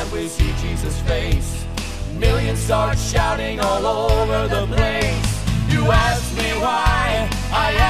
that we see Jesus' face. Millions start shouting all over the place. You ask me why I